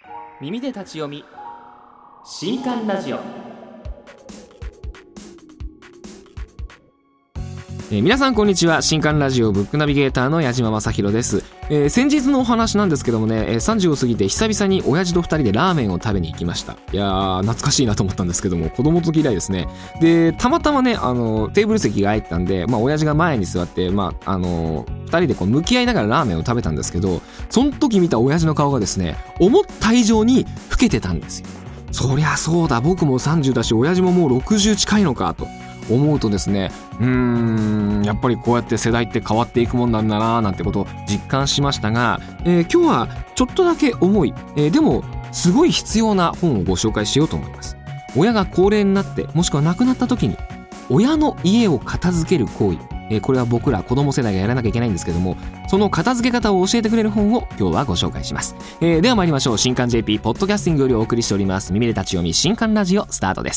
耳で立ち読み新刊ラジオ。皆さんこんにちは。新刊ラジオブックナビゲーターの矢島正弘です。先日のお話なんですけどもね、30を過ぎて久々に親父と2人でラーメンを食べに行きました。いやー懐かしいなと思ったんですけども、子供の時以来ですね。でたまたまねテーブル席が空いてたんで、親父が前に座って、2人でこう向き合いながらラーメンを食べたんですけど、その時見た親父の顔がですね、思った以上に老けてたんですよ。そりゃそうだ、僕も30だし親父ももう60近いのかと思うとですね、やっぱりこうやって世代って変わっていくもんなんだななんてことを実感しましたが、今日はちょっとだけ重い、でもすごい必要な本をご紹介しようと思います。親が高齢になってもしくは亡くなった時に親の家を片付ける行為、これは僕ら子供世代がやらなきゃいけないんですけども、その片付け方を教えてくれる本を今日はご紹介します。では参りましょう。新刊 JP ポッドキャスティングよりお送りしております耳で立ち読み新刊ラジオスタートです。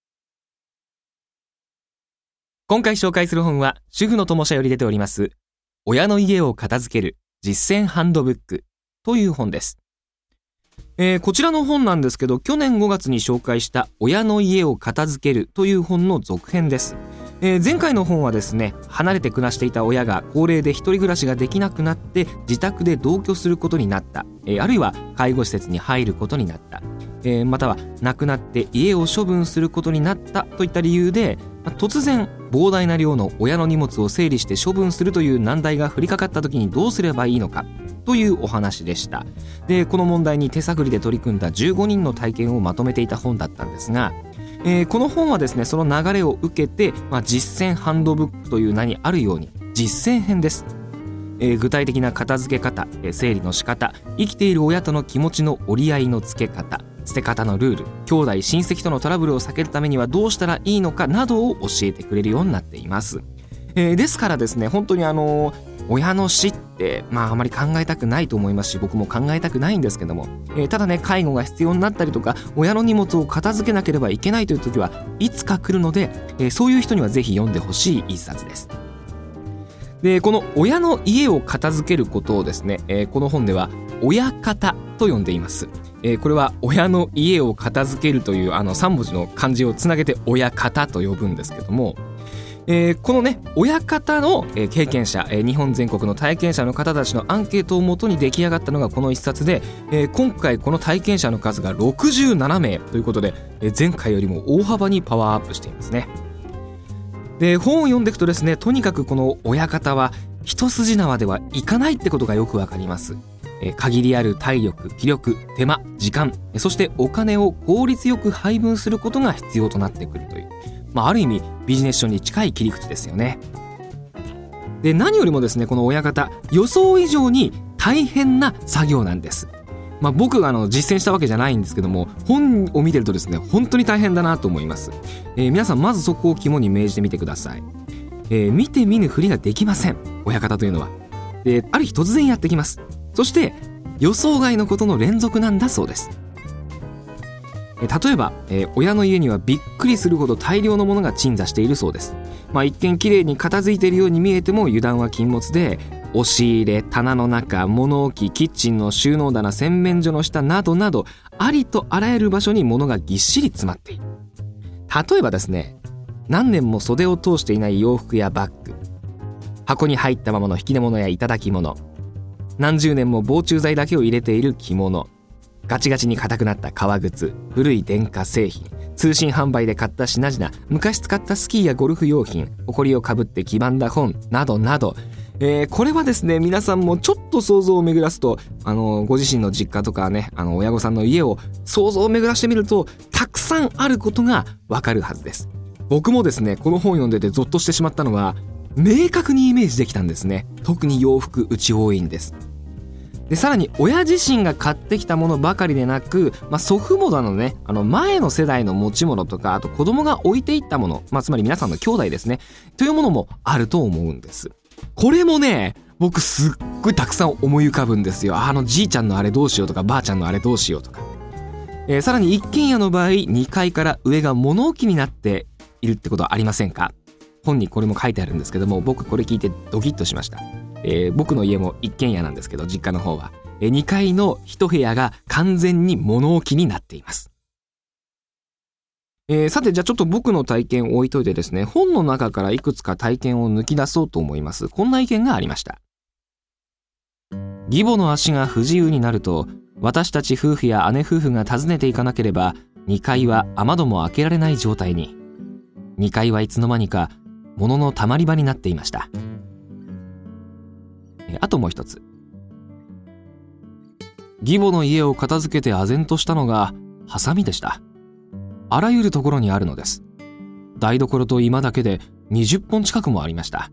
今回紹介する本は主婦の友社より出ております親の家を片付ける実践ハンドブックという本です。こちらの本なんですけど、去年5月に紹介した親の家を片付けるという本の続編です。前回の本はですね、離れて暮らしていた親が高齢で一人暮らしができなくなって自宅で同居することになった、あるいは介護施設に入ることになった、または亡くなって家を処分することになったといった理由で、突然膨大な量の親の荷物を整理して処分するという難題が降りかかった時にどうすればいいのかというお話でした。でこの問題に手探りで取り組んだ15人の体験をまとめていた本だったんですが、この本はですね、その流れを受けて、実践ハンドブックという名にあるように実践編です。具体的な片付け方、整理の仕方、生きている親との気持ちの折り合いのつけ方、捨て方のルール、兄弟親戚とのトラブルを避けるためにはどうしたらいいのかなどを教えてくれるようになっています。ですからですね、本当に親の死ってあまり考えたくないと思いますし、僕も考えたくないんですけども、ただね、介護が必要になったりとか親の荷物を片付けなければいけないという時はいつか来るので、そういう人にはぜひ読んでほしい一冊です。でこの親の家を片付けることをですね、この本では親方と呼んでいます。これは親の家を片付けるという3文字の漢字をつなげて親方と呼ぶんですけども、このね親方の経験者、日本全国の体験者の方たちのアンケートをもとに出来上がったのがこの一冊で、今回この体験者の数が67名ということで、前回よりも大幅にパワーアップしていますね。で本を読んでいくとですね、とにかくこの親方は一筋縄ではいかないってことがよくわかります。限りある体力、気力、手間、時間、そしてお金を効率よく配分することが必要となってくるという、ある意味ビジネス書に近い切り口ですよね。で何よりもですね、この親方予想以上に大変な作業なんです。僕が実践したわけじゃないんですけども、本を見てるとですね、本当に大変だなと思います。皆さんまずそこを肝に銘じてみてください。見て見ぬふりができません、親方というのは。である日突然やってきます。そして予想外のことの連続なんだそうです。例えば、親の家にはびっくりするほど大量のものが鎮座しているそうです。一見きれいに片付いているように見えても油断は禁物で、押し入れ、棚の中、物置、キッチンの収納棚、洗面所の下などなど、ありとあらゆる場所に物がぎっしり詰まっている。例えばですね、何年も袖を通していない洋服やバッグ、箱に入ったままの引き出物や頂き物、何十年も防虫剤だけを入れている着物、ガチガチに硬くなった革靴、古い電化製品、通信販売で買った品々、昔使ったスキーやゴルフ用品、埃をかぶって黄ばんだ本などなど、これはですね、皆さんもちょっと想像を巡らすと、ご自身の実家とかね、親御さんの家を想像を巡らしてみるとたくさんあることがわかるはずです。僕もですね、この本読んでてゾッとしてしまったのは、明確にイメージできたんですね。特に洋服、うち多いんです。でさらに親自身が買ってきたものばかりでなく、祖父母のね、前の世代の持ち物とか、あと子供が置いていったもの、つまり皆さんの兄弟ですね、というものもあると思うんです。これもね、僕すっごいたくさん思い浮かぶんですよ。じいちゃんのあれどうしようとか、ばあちゃんのあれどうしようとか。さらに一軒家の場合、2階から上が物置になっているってことはありませんか？本にこれも書いてあるんですけども、僕これ聞いてドキッとしました。 僕の家も一軒家なんですけど、実家の方は、2階の一部屋が完全に物置になっています。さて、じゃあちょっと僕の体験を置いといてですね、本の中からいくつか体験を抜き出そうと思います。こんな意見がありました。義母の足が不自由になると、私たち夫婦や姉夫婦が訪ねていかなければ、2階は雨戸も開けられない状態に。2階はいつの間にか物のたまり場になっていました。あともう一つ。義母の家を片付けて唖然としたのがハサミでした。あらゆるところにあるのです。台所と居間だけで20本近くもありました。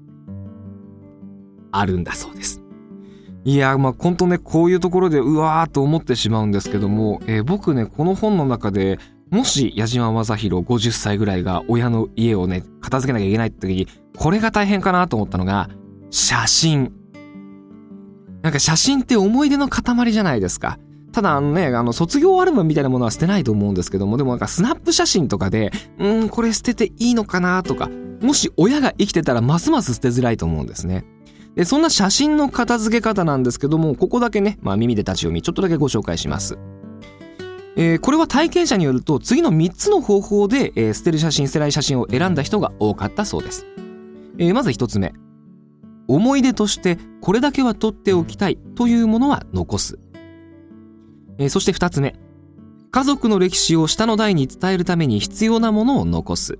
あるんだそうです。いや、本当ね、こういうところでうわーと思ってしまうんですけども、僕ね、この本の中でもし矢島正宏50歳ぐらいが親の家をね、片付けなきゃいけないって時に、これが大変かなと思ったのが、写真。なんか写真って思い出の塊じゃないですか。ただ卒業アルバムみたいなものは捨てないと思うんですけども、でもなんかスナップ写真とかで、これ捨てていいのかなとか、もし親が生きてたらますます捨てづらいと思うんですね。で、そんな写真の片付け方なんですけども、ここだけね、耳で立ち読み、ちょっとだけご紹介します。これは体験者によると、次の3つの方法で、捨てる写真、捨てない写真を選んだ人が多かったそうです。まず1つ目。思い出としてこれだけは取っておきたいというものは残す。そして2つ目。家族の歴史を下の代に伝えるために必要なものを残す。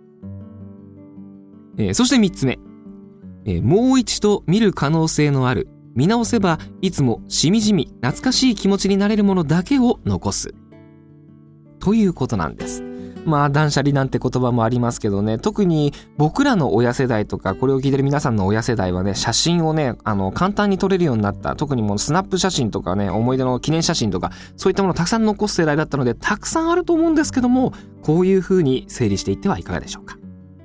そして3つ目。もう一度見る可能性のある、見直せばいつもしみじみ懐かしい気持ちになれるものだけを残す。ということなんです。断捨離なんて言葉もありますけどね、特に僕らの親世代とか、これを聞いてる皆さんの親世代はね、写真をね、簡単に撮れるようになった。特にもうスナップ写真とかね、思い出の記念写真とか、そういったものをたくさん残す世代だったので、たくさんあると思うんですけども、こういう風に整理していってはいかがでしょうか。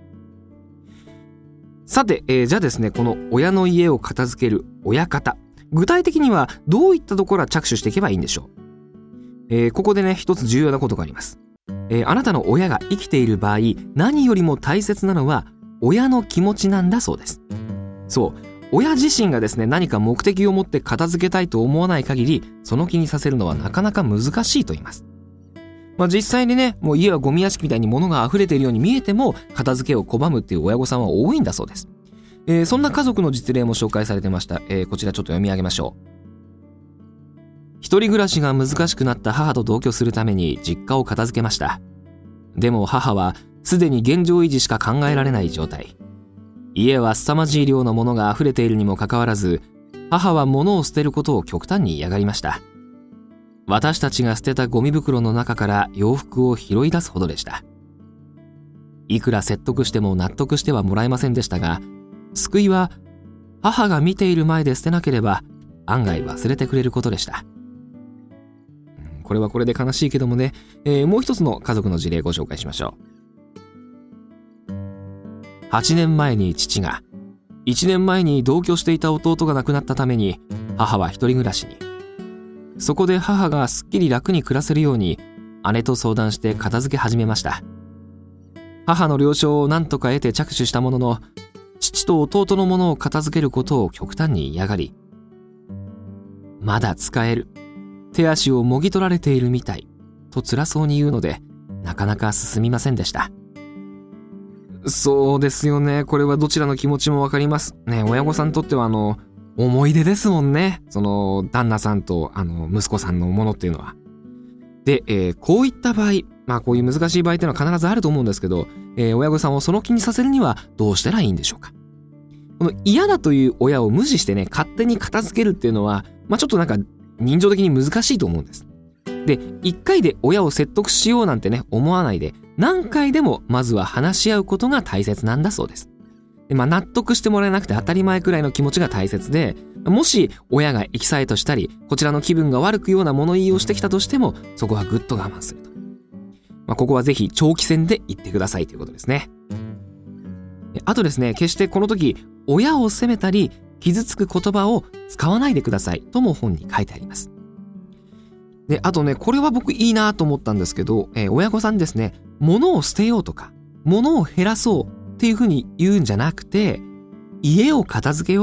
さて、じゃあですね、この親の家を片付ける親方。具体的にはどういったところから着手していけばいいんでしょう。ここでね、一つ重要なことがあります。あなたの親が生きている場合、何よりも大切なのは親の気持ちなんだそうです。そう、親自身がですね、何か目的を持って片付けたいと思わない限り、その気にさせるのはなかなか難しいと言います。実際にね、もう家はゴミ屋敷みたいに物が溢れているように見えても、片付けを拒むっていう親御さんは多いんだそうです。そんな家族の実例も紹介されてました。こちらちょっと読み上げましょう。一人暮らしが難しくなった母と同居するために実家を片付けました。でも母はすでに現状維持しか考えられない状態。家は凄まじい量のものが溢れているにもかかわらず、母は物を捨てることを極端に嫌がりました。私たちが捨てたゴミ袋の中から洋服を拾い出すほどでした。いくら説得しても納得してはもらえませんでしたが、救いは母が見ている前で捨てなければ案外忘れてくれることでした。これはこれで悲しいけどもね、もう一つの家族の事例をご紹介しましょう。8年前に父が、1年前に同居していた弟が亡くなったために、母は一人暮らしに。そこで母がすっきり楽に暮らせるように、姉と相談して片付け始めました。母の了承を何とか得て着手したものの、父と弟のものを片付けることを極端に嫌がり、まだ使える。手足をもぎ取られているみたいと辛そうに言うので、なかなか進みませんでした。そうですよね。これはどちらの気持ちもわかりますね。親御さんにとっては思い出ですもんね。その旦那さんと息子さんのものっていうのは。で、こういった場合、こういう難しい場合っていうのは必ずあると思うんですけど、親御さんをその気にさせるにはどうしたらいいんでしょうか。この嫌だという親を無視してね、勝手に片付けるっていうのは、ちょっとなんか人情的に難しいと思うんです。で、一回で親を説得しようなんてね、思わないで、何回でもまずは話し合うことが大切なんだそうです。で、納得してもらえなくて当たり前くらいの気持ちが大切で、もし親がエキサイトしたり、こちらの気分が悪くような物言いをしてきたとしても、そこはぐっと我慢すると。ここはぜひ長期戦で言ってくださいということですね。あとですね、決してこの時、親を責めたり、傷つく言葉を使わないでくださいとも本に書いてあります。で、あとね、これは僕いいなと思ったんですけど、親御さんにですね、物を捨てようとか、物を減らそうっていうふうに言うんじゃなくて、家を片付けよう、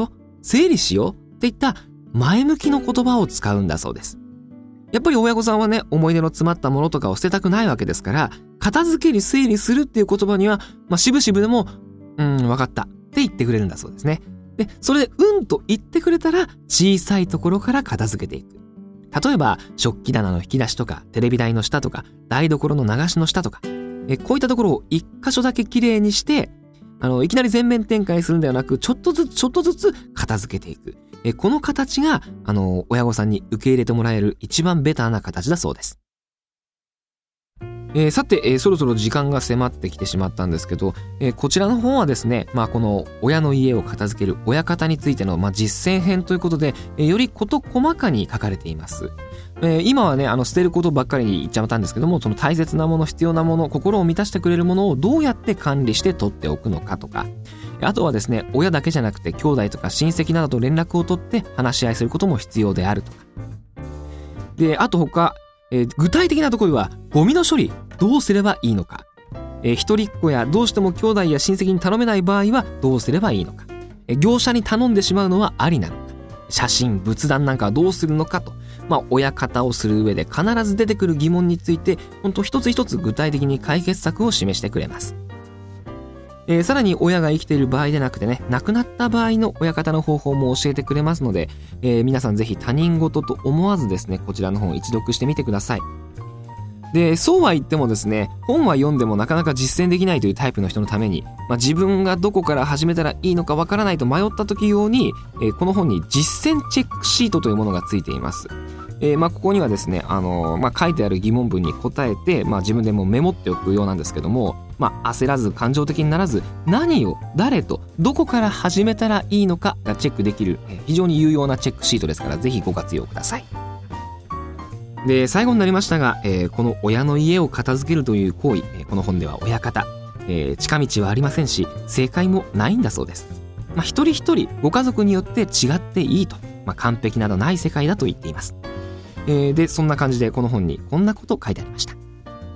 整理しようっていった前向きの言葉を使うんだそうです。やっぱり親御さんはね、思い出の詰まったものとかを捨てたくないわけですから、片付ける、整理するっていう言葉には、しぶしぶでも、わかったって言ってくれるんだそうですね。で、それでと言ってくれたら、小さいところから片付けていく。例えば、食器棚の引き出しとか、テレビ台の下とか、台所の流しの下とか、こういったところを一箇所だけきれいにして、いきなり全面展開するんではなく、ちょっとずつ片付けていく。この形が、親御さんに受け入れてもらえる一番ベターな形だそうです。さて、そろそろ時間が迫ってきてしまったんですけど、こちらの本はですね、この親の家を片付ける親方についての、実践編ということで、より事細かに書かれています。今はね、捨てることばっかりに言っちゃったんですけども、その大切なもの、必要なもの、心を満たしてくれるものをどうやって管理して取っておくのかとか、あとはですね、親だけじゃなくて兄弟とか親戚などと連絡を取って話し合いすることも必要であるとか。で、あと他、具体的なところではゴミの処理どうすればいいのか、一人っ子やどうしても兄弟や親戚に頼めない場合はどうすればいいのか、業者に頼んでしまうのはありなのか、写真仏壇なんかはどうするのかと、親方をする上で必ず出てくる疑問について本当一つ一つ具体的に解決策を示してくれます。さらに親が生きている場合でなくてね、亡くなった場合の親方の方法も教えてくれますので、皆さんぜひ他人事と思わずですね、こちらの本を一読してみてください。で、そうは言ってもですね、本は読んでもなかなか実践できないというタイプの人のために、自分がどこから始めたらいいのかわからないと迷った時用に、この本に実践チェックシートというものがついています。ここにはですね、書いてある疑問文に答えて、自分でもメモっておくようなんですけども、焦らず感情的にならず、何を誰とどこから始めたらいいのかがチェックできる、非常に有用なチェックシートですから、ぜひご活用ください。で、最後になりましたが、この親の家を片付けるという行為、この本では親方、近道はありませんし、正解もないんだそうです。一人一人ご家族によって違っていいと、完璧などない世界だと言っています。で、そんな感じでこの本にこんなこと書いてありました。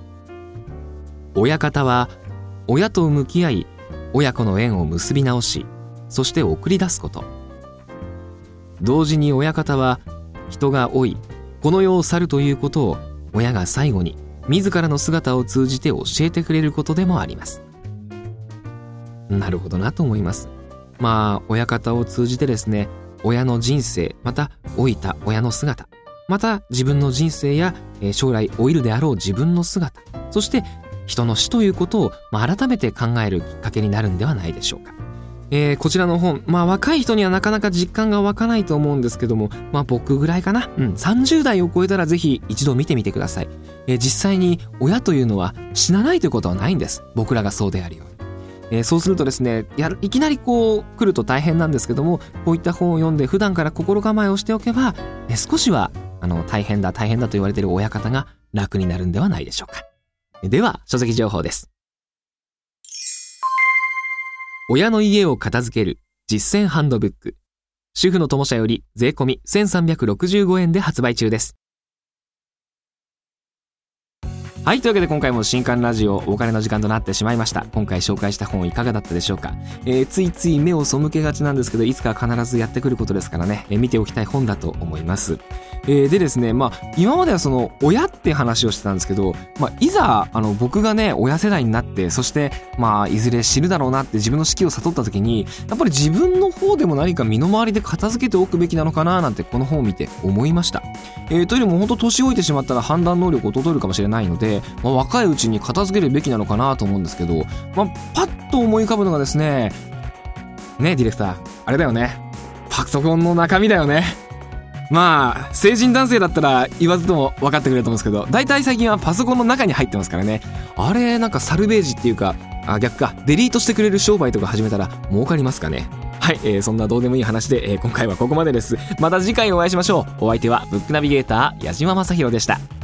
親方は親と向き合い、親子の縁を結び直し、そして送り出すこと。同時に親方は人が老い、この世を去るということを親が最後に自らの姿を通じて教えてくれることでもあります。なるほどなと思います。親方を通じてですね、親の人生、また老いた親の姿、また自分の人生や将来老いるであろう自分の姿、そして人の死ということを改めて考えるきっかけになるんではないでしょうか。こちらの本、若い人にはなかなか実感が湧かないと思うんですけども、僕ぐらいかな、30代を超えたらぜひ一度見てみてください。実際に親というのは死なないということはないんです。僕らがそうであるように。そうするとですね、いきなり来ると大変なんですけども、こういった本を読んで普段から心構えをしておけば、少しは大変だと言われている親方が楽になるんではないでしょうか。では、書籍情報です。親の家を片付ける実践ハンドブック。主婦の友社より税込み1365円で発売中です。はい、というわけで今回も新刊ラジオお別れの時間となってしまいました。今回紹介した本いかがだったでしょうか。ついつい目を背けがちなんですけど、いつか必ずやってくることですからね、見ておきたい本だと思います。でですね、今まではその親って話をしてたんですけど、いざ僕がね親世代になって、そしていずれ死ぬだろうなって自分の死期を悟った時に、やっぱり自分の方でも何か身の回りで片付けておくべきなのかななんてこの本を見て思いました。というよりも本当年老いてしまったら判断能力を衰えるかもしれないので、若いうちに片付けるべきなのかなと思うんですけど、パッと思い浮かぶのがですね、ディレクター、あれだよね、パソコンの中身だよね。成人男性だったら言わずとも分かってくれると思うんですけど、大体最近はパソコンの中に入ってますからね。あれなんかサルベージっていうか、逆か、デリートしてくれる商売とか始めたら儲かりますかね。はい、そんなどうでもいい話で、今回はここまでです。また次回お会いしましょう。お相手はブックナビゲーター矢島正宏でした。